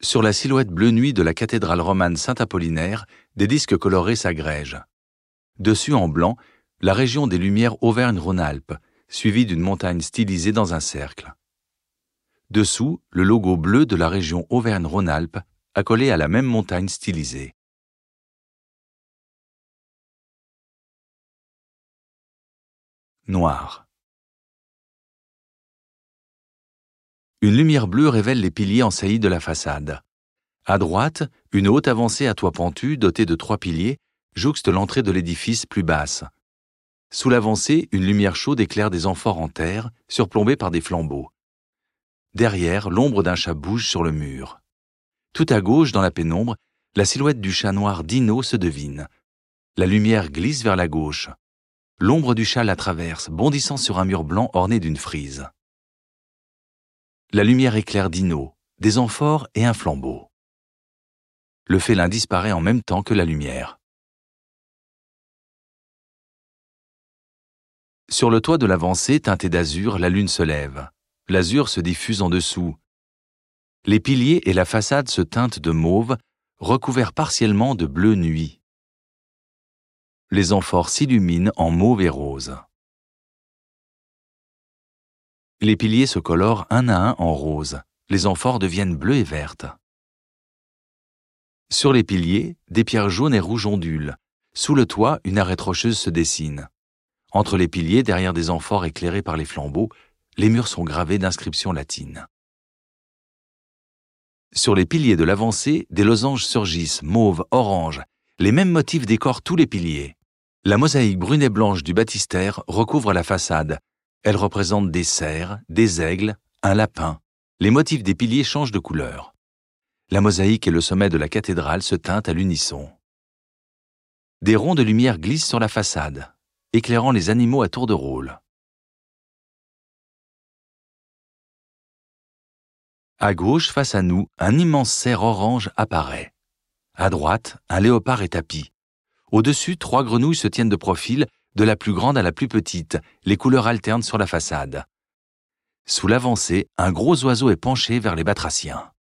Sur la silhouette bleu nuit de la cathédrale romane Saint-Apollinaire, des disques colorés s'agrègent. Dessus, en blanc, la région des Lumières Auvergne-Rhône-Alpes, suivie d'une montagne stylisée dans un cercle. Dessous, le logo bleu de la région Auvergne-Rhône-Alpes, accolé à la même montagne stylisée. Noir. Une lumière bleue révèle les piliers en saillie de la façade. À droite, une haute avancée à toit pentu dotée de 3 piliers jouxte l'entrée de l'édifice plus basse. Sous l'avancée, une lumière chaude éclaire des amphores en terre, surplombés par des flambeaux. Derrière, l'ombre d'un chat bouge sur le mur. Tout à gauche, dans la pénombre, la silhouette du chat noir Dino se devine. La lumière glisse vers la gauche. L'ombre du chat la traverse, bondissant sur un mur blanc orné d'une frise. La lumière éclaire Dino, des amphores et un flambeau. Le félin disparaît en même temps que la lumière. Sur le toit de l'avancée, teinté d'azur, la lune se lève. L'azur se diffuse en dessous. Les piliers et la façade se teintent de mauve, recouverts partiellement de bleu nuit. Les amphores s'illuminent en mauve et rose. Les piliers se colorent un à un en rose. Les amphores deviennent bleues et vertes. Sur les piliers, des pierres jaunes et rouges ondulent. Sous le toit, une arête rocheuse se dessine. Entre les piliers, derrière des amphores éclairés par les flambeaux, les murs sont gravés d'inscriptions latines. Sur les piliers de l'avancée, des losanges surgissent, mauve, orange. Les mêmes motifs décorent tous les piliers. La mosaïque brune et blanche du baptistère recouvre la façade. Elle représente des cerfs, des aigles, un lapin. Les motifs des piliers changent de couleur. La mosaïque et le sommet de la cathédrale se teintent à l'unisson. Des ronds de lumière glissent sur la façade, éclairant les animaux à tour de rôle. À gauche, face à nous, un immense cerf orange apparaît. À droite, un léopard est tapi. Au-dessus, 3 grenouilles se tiennent de profil, de la plus grande à la plus petite, les couleurs alternent sur la façade. Sous l'avancée, un gros oiseau est penché vers les batraciens.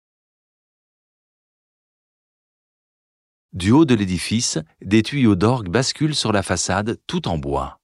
Du haut de l'édifice, des tuyaux d'orgue basculent sur la façade, tout en bois.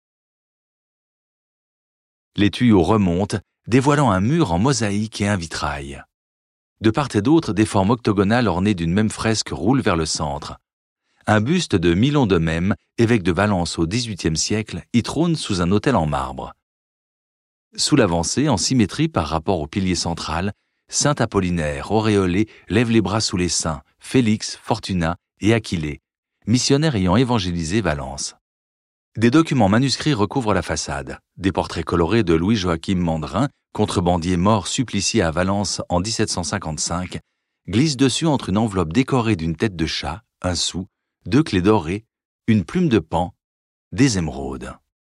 Les tuyaux remontent, dévoilant un mur en mosaïque et un vitrail. De part et d'autre, des formes octogonales ornées d'une même fresque roulent vers le centre. Un buste de Milon de Même, évêque de Valence au XVIIIe siècle, y trône sous un autel en marbre. Sous l'avancée, en symétrie par rapport au pilier central, Saint Apollinaire, auréolé, lève les bras sous les seins, Félix, Fortuna et Aquilée, missionnaires ayant évangélisé Valence. Des documents manuscrits recouvrent la façade. Des portraits colorés de Louis-Joachim Mandrin, contrebandier mort supplicié à Valence en 1755, glissent dessus entre une enveloppe décorée d'une tête de chat, un sou, 2 clés dorées, une plume de paon, des émeraudes.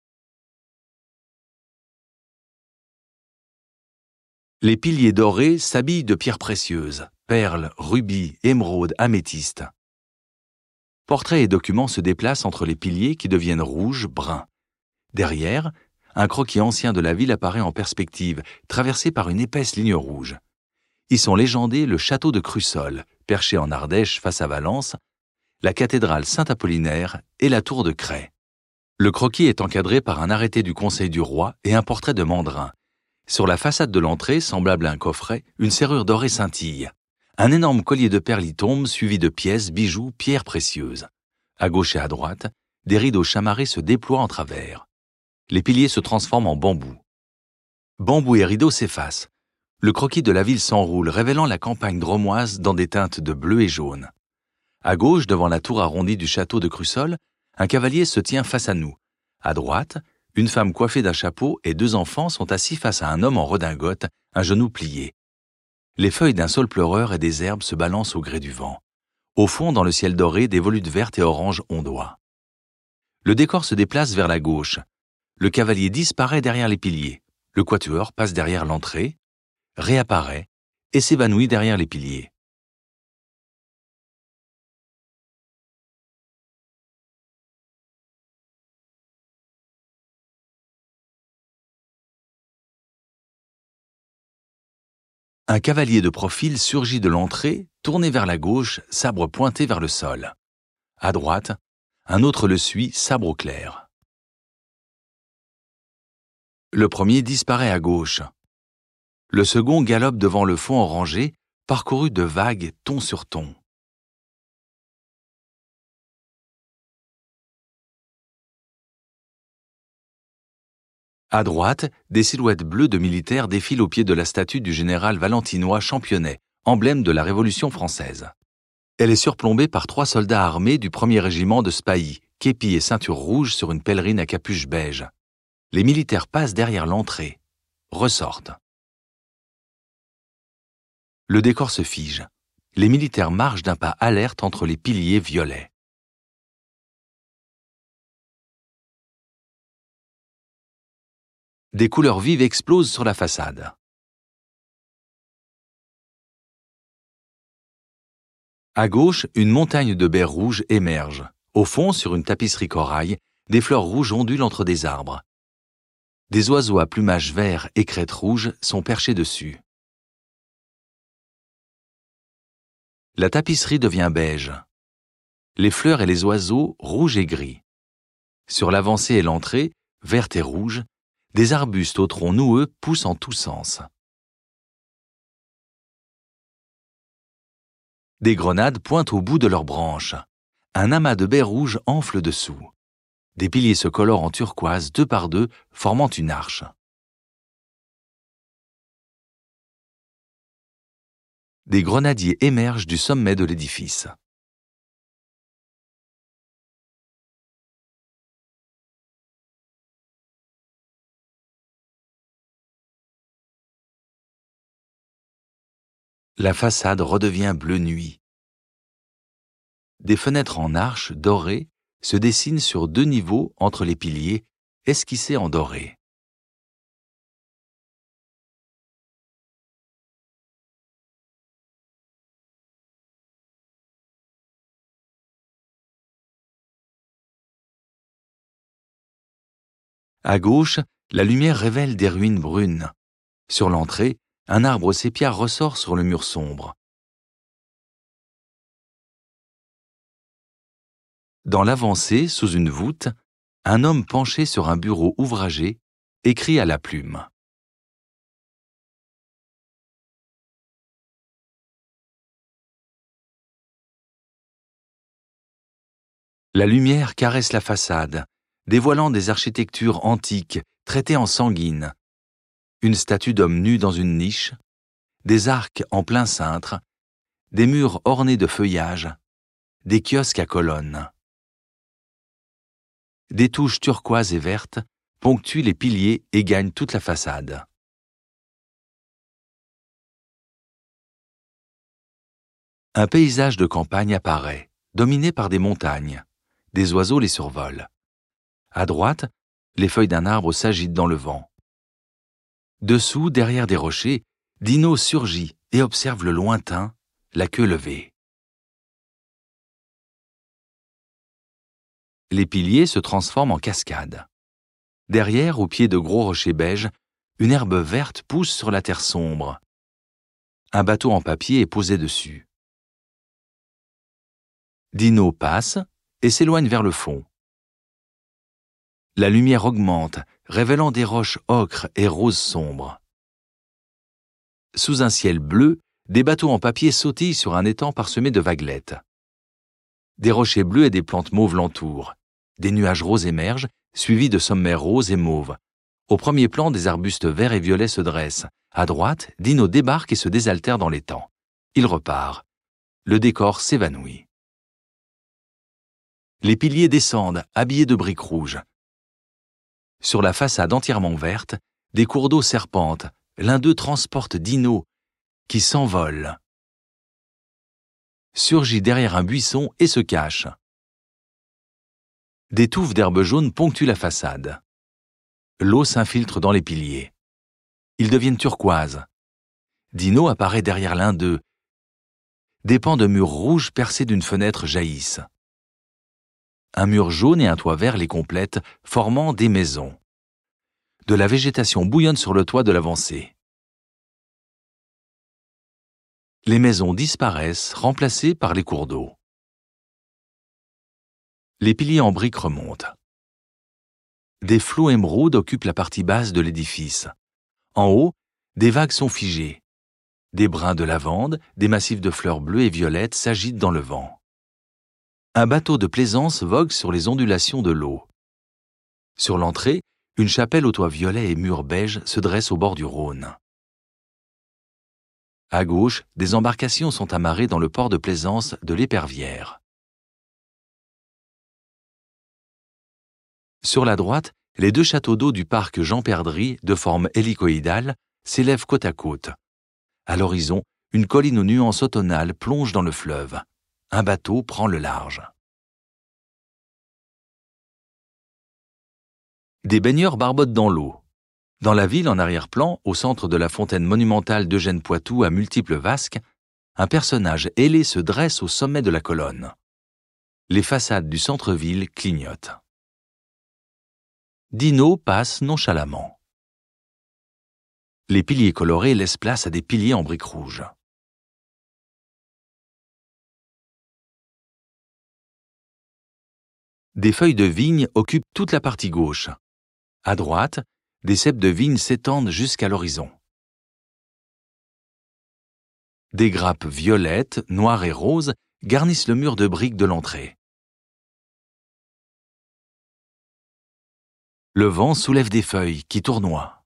Les piliers dorés s'habillent de pierres précieuses, perles, rubis, émeraudes, améthystes. Portraits et documents se déplacent entre les piliers qui deviennent rouges, bruns. Derrière, un croquis ancien de la ville apparaît en perspective, traversé par une épaisse ligne rouge. Y sont légendés le château de Crussol, perché en Ardèche face à Valence, la cathédrale Saint-Apollinaire et la tour de Cray. Le croquis est encadré par un arrêté du Conseil du Roi et un portrait de Mandrin. Sur la façade de l'entrée, semblable à un coffret, une serrure dorée scintille. Un énorme collier de perles y tombe, suivi de pièces, bijoux, pierres précieuses. À gauche et à droite, des rideaux chamarrés se déploient en travers. Les piliers se transforment en bambou. Bambou et rideaux s'effacent. Le croquis de la ville s'enroule, révélant la campagne dromoise dans des teintes de bleu et jaune. À gauche, devant la tour arrondie du château de Crussol, un cavalier se tient face à nous. À droite, une femme coiffée d'un chapeau et 2 enfants sont assis face à un homme en redingote, un genou plié. Les feuilles d'un saule pleureur et des herbes se balancent au gré du vent. Au fond, dans le ciel doré, des volutes vertes et oranges ondoient. Le décor se déplace vers la gauche. Le cavalier disparaît derrière les piliers. Le quatuor passe derrière l'entrée, réapparaît et s'évanouit derrière les piliers. Un cavalier de profil surgit de l'entrée, tourné vers la gauche, sabre pointé vers le sol. À droite, un autre le suit, sabre au clair. Le premier disparaît à gauche. Le second galope devant le fond en rangée, parcouru de vagues ton sur ton. À droite, des silhouettes bleues de militaires défilent au pied de la statue du général valentinois Championnet, emblème de la Révolution française. Elle est surplombée par 3 soldats armés du 1er régiment de Spahis, képi et ceinture rouge sur une pèlerine à capuche beige. Les militaires passent derrière l'entrée, ressortent. Le décor se fige. Les militaires marchent d'un pas alerte entre les piliers violets. Des couleurs vives explosent sur la façade. À gauche, une montagne de baies rouges émerge. Au fond, sur une tapisserie corail, des fleurs rouges ondulent entre des arbres. Des oiseaux à plumage vert et crête rouge sont perchés dessus. La tapisserie devient beige. Les fleurs et les oiseaux rouges et gris. Sur l'avancée et l'entrée, verte et rouge, des arbustes au tronc noueux poussent en tous sens. Des grenades pointent au bout de leurs branches. Un amas de baies rouges enfle dessous. Des piliers se colorent en turquoise 2 par 2, formant une arche. Des grenadiers émergent du sommet de l'édifice. La façade redevient bleu nuit. Des fenêtres en arche dorées se dessinent sur 2 niveaux entre les piliers, esquissés en doré. À gauche, la lumière révèle des ruines brunes. Sur l'entrée, un arbre sépia ressort sur le mur sombre. Dans l'avancée, sous une voûte, un homme penché sur un bureau ouvragé écrit à la plume. La lumière caresse la façade, dévoilant des architectures antiques traitées en sanguine. Une statue d'homme nu dans une niche, des arcs en plein cintre, des murs ornés de feuillages, des kiosques à colonnes. Des touches turquoises et vertes ponctuent les piliers et gagnent toute la façade. Un paysage de campagne apparaît, dominé par des montagnes. Des oiseaux les survolent. À droite, les feuilles d'un arbre s'agitent dans le vent. Dessous, derrière des rochers, Dino surgit et observe le lointain, la queue levée. Les piliers se transforment en cascades. Derrière, au pied de gros rochers beiges, une herbe verte pousse sur la terre sombre. Un bateau en papier est posé dessus. Dino passe et s'éloigne vers le fond. La lumière augmente, révélant des roches ocre et rose sombre. Sous un ciel bleu, des bateaux en papier sautillent sur un étang parsemé de vaguelettes. Des rochers bleus et des plantes mauves l'entourent. Des nuages roses émergent, suivis de sommets roses et mauves. Au premier plan, des arbustes verts et violets se dressent. À droite, Dino débarque et se désaltère dans l'étang. Il repart. Le décor s'évanouit. Les piliers descendent, habillés de briques rouges. Sur la façade entièrement verte, des cours d'eau serpentent. L'un d'eux transporte Dino, qui s'envole, surgit derrière un buisson et se cache. Des touffes d'herbes jaunes ponctuent la façade. L'eau s'infiltre dans les piliers. Ils deviennent turquoises. Dino apparaît derrière l'un d'eux. Des pans de murs rouges percés d'une fenêtre jaillissent. Un mur jaune et un toit vert les complètent, formant des maisons. De la végétation bouillonne sur le toit de l'avancée. Les maisons disparaissent, remplacées par les cours d'eau. Les piliers en briques remontent. Des flots émeraudes occupent la partie basse de l'édifice. En haut, des vagues sont figées. Des brins de lavande, des massifs de fleurs bleues et violettes s'agitent dans le vent. Un bateau de plaisance vogue sur les ondulations de l'eau. Sur l'entrée, une chapelle aux toits violets et murs beiges se dresse au bord du Rhône. À gauche, des embarcations sont amarrées dans le port de plaisance de l'Épervière. Sur la droite, les deux châteaux d'eau du parc Jean Perdry, de forme hélicoïdale, s'élèvent côte à côte. À l'horizon, une colline aux nuances automnales plonge dans le fleuve. Un bateau prend le large. Des baigneurs barbotent dans l'eau. Dans la ville, en arrière-plan, au centre de la fontaine monumentale d'Eugène Poitou à multiples vasques, un personnage ailé se dresse au sommet de la colonne. Les façades du centre-ville clignotent. Dino passe nonchalamment. Les piliers colorés laissent place à des piliers en briques rouges. Des feuilles de vigne occupent toute la partie gauche. À droite, des ceps de vigne s'étendent jusqu'à l'horizon. Des grappes violettes, noires et roses garnissent le mur de briques de l'entrée. Le vent soulève des feuilles qui tournoient.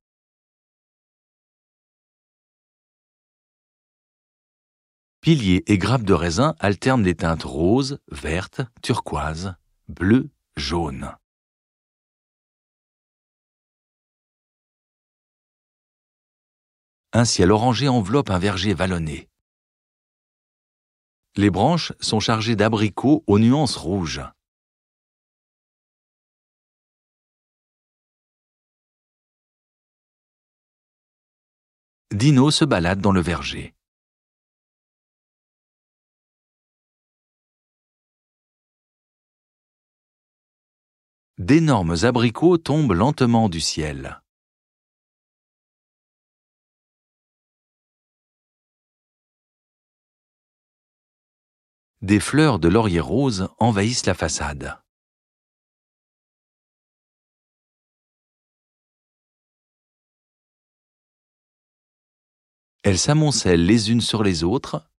Piliers et grappes de raisin alternent les teintes roses, vertes, turquoises, bleues, jaunes. Un ciel orangé enveloppe un verger vallonné. Les branches sont chargées d'abricots aux nuances rouges. Dino se balade dans le verger. D'énormes abricots tombent lentement du ciel. Des fleurs de laurier rose envahissent la façade. Elles s'amoncellent les unes sur les autres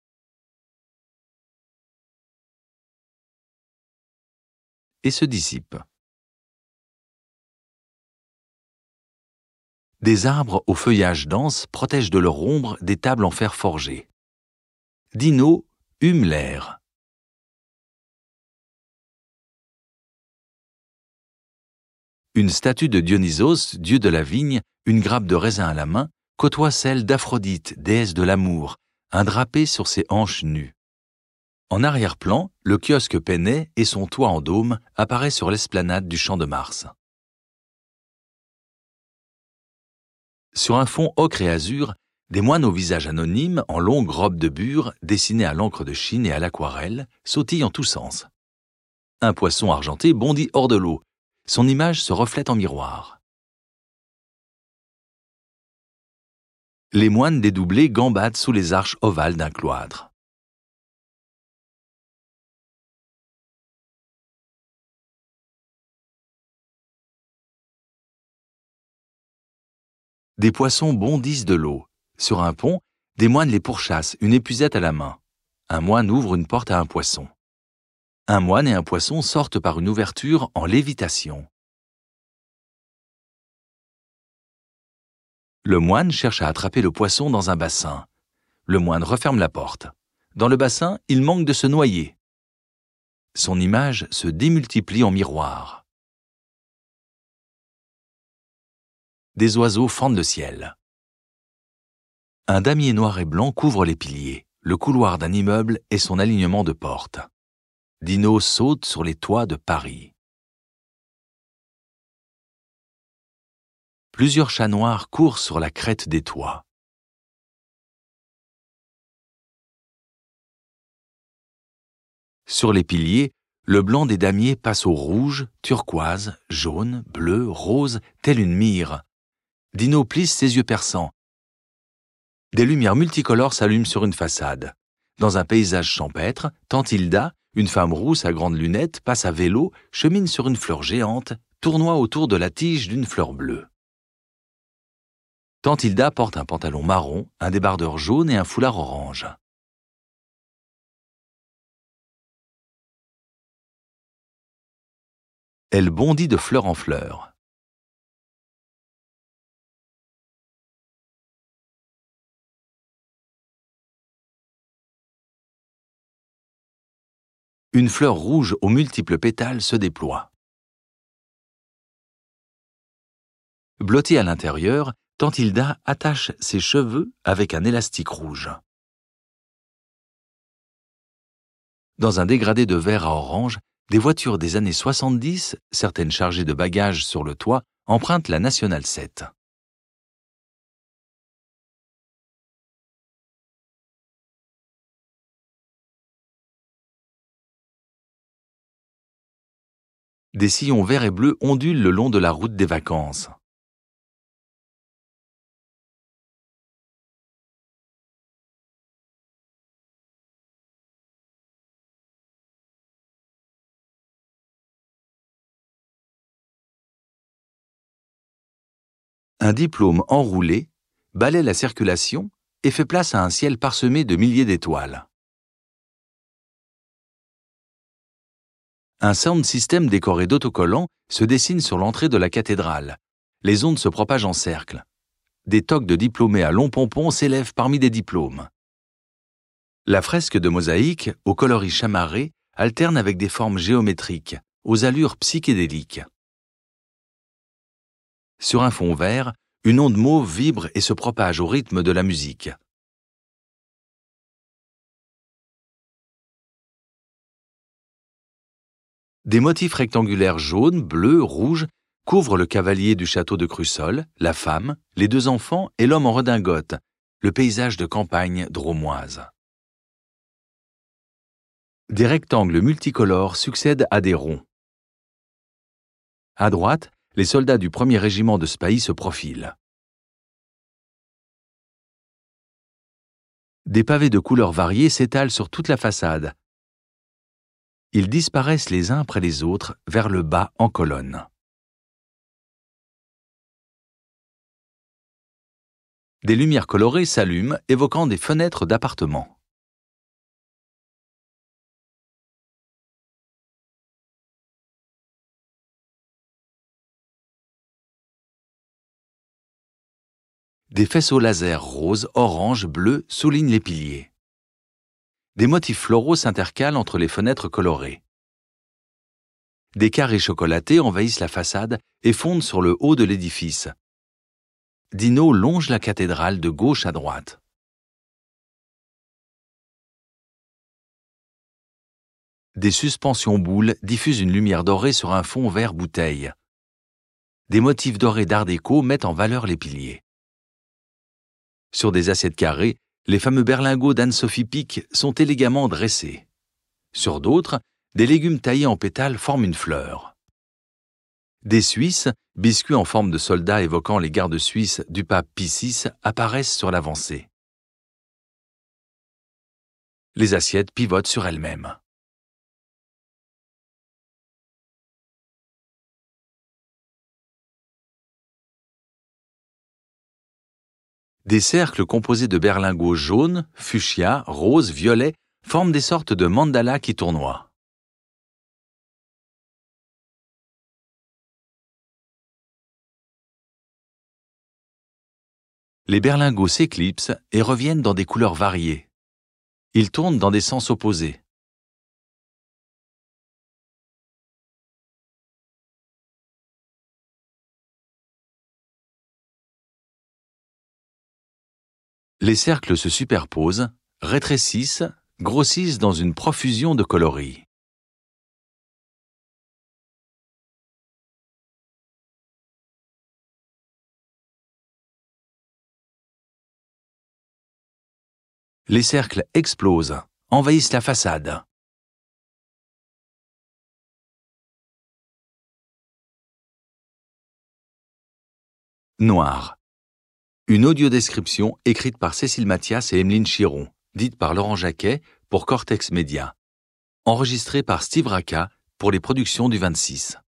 et se dissipent. Des arbres au feuillage dense protègent de leur ombre des tables en fer forgé. Dino hume l'air. Une statue de Dionysos, dieu de la vigne, une grappe de raisin à la main, côtoie celle d'Aphrodite, déesse de l'amour, un drapé sur ses hanches nues. En arrière-plan, le kiosque Penney et son toit en dôme apparaissent sur l'esplanade du Champ de Mars. Sur un fond ocre et azur, des moines au visage anonyme, en longues robes de bure, dessinées à l'encre de Chine et à l'aquarelle, sautillent en tous sens. Un poisson argenté bondit hors de l'eau. Son image se reflète en miroir. Les moines dédoublés gambadent sous les arches ovales d'un cloître. Des poissons bondissent de l'eau. Sur un pont, des moines les pourchassent, une épuisette à la main. Un moine ouvre une porte à un poisson. Un moine et un poisson sortent par une ouverture en lévitation. Le moine cherche à attraper le poisson dans un bassin. Le moine referme la porte. Dans le bassin, il manque de se noyer. Son image se démultiplie en miroir. Des oiseaux fendent le ciel. Un damier noir et blanc couvre les piliers, le couloir d'un immeuble et son alignement de portes. Dino saute sur les toits de Paris. Plusieurs chats noirs courent sur la crête des toits. Sur les piliers, le blanc des damiers passe au rouge, turquoise, jaune, bleu, rose, tel une myrrhe. Dino plisse ses yeux perçants. Des lumières multicolores s'allument sur une façade. Dans un paysage champêtre, tante Hilda, une femme rousse à grandes lunettes, passe à vélo, chemine sur une fleur géante, tournoie autour de la tige d'une fleur bleue. Tante Hilda porte un pantalon marron, un débardeur jaune et un foulard orange. Elle bondit de fleur en fleur. Une fleur rouge aux multiples pétales se déploie. Blottie à l'intérieur, tante Hilda attache ses cheveux avec un élastique rouge. Dans un dégradé de vert à orange, des voitures des années 70, certaines chargées de bagages sur le toit, empruntent la Nationale 7. Des sillons verts et bleus ondulent le long de la route des vacances. Un diplôme enroulé balaie la circulation et fait place à un ciel parsemé de milliers d'étoiles. Un sound system décoré d'autocollants se dessine sur l'entrée de la cathédrale. Les ondes se propagent en cercle. Des toques de diplômés à longs pompons s'élèvent parmi des diplômes. La fresque de mosaïque, aux coloris chamarrés, alterne avec des formes géométriques, aux allures psychédéliques. Sur un fond vert, une onde mauve vibre et se propage au rythme de la musique. Des motifs rectangulaires jaunes, bleus, rouges couvrent le cavalier du château de Crussol, la femme, les deux enfants et l'homme en redingote, le paysage de campagne drômoise. Des rectangles multicolores succèdent à des ronds. À droite, les soldats du 1er régiment de Spahis se profilent. Des pavés de couleurs variées s'étalent sur toute la façade. Ils disparaissent les uns après les autres vers le bas en colonne. Des lumières colorées s'allument, évoquant des fenêtres d'appartements. Des faisceaux laser roses, orange, bleu soulignent les piliers. Des motifs floraux s'intercalent entre les fenêtres colorées. Des carrés chocolatés envahissent la façade et fondent sur le haut de l'édifice. Dino longe la cathédrale de gauche à droite. Des suspensions boules diffusent une lumière dorée sur un fond vert bouteille. Des motifs dorés d'art déco mettent en valeur les piliers. Sur des assiettes carrées, les fameux berlingots d'Anne-Sophie Pic sont élégamment dressés. Sur d'autres, des légumes taillés en pétales forment une fleur. Des Suisses, biscuits en forme de soldats évoquant les gardes suisses du pape Pie VI, apparaissent sur l'avancée. Les assiettes pivotent sur elles-mêmes. Des cercles composés de berlingots jaunes, fuchsia, roses, violets forment des sortes de mandalas qui tournoient. Les berlingots s'éclipsent et reviennent dans des couleurs variées. Ils tournent dans des sens opposés. Les cercles se superposent, rétrécissent, grossissent dans une profusion de coloris. Les cercles explosent, envahissent la façade. Noir. Une audiodescription écrite par Cécile Mathias et Emeline Chiron, dite par Laurent Jacquet pour Cortex Média. Enregistrée par Steve Raka pour les productions du 26.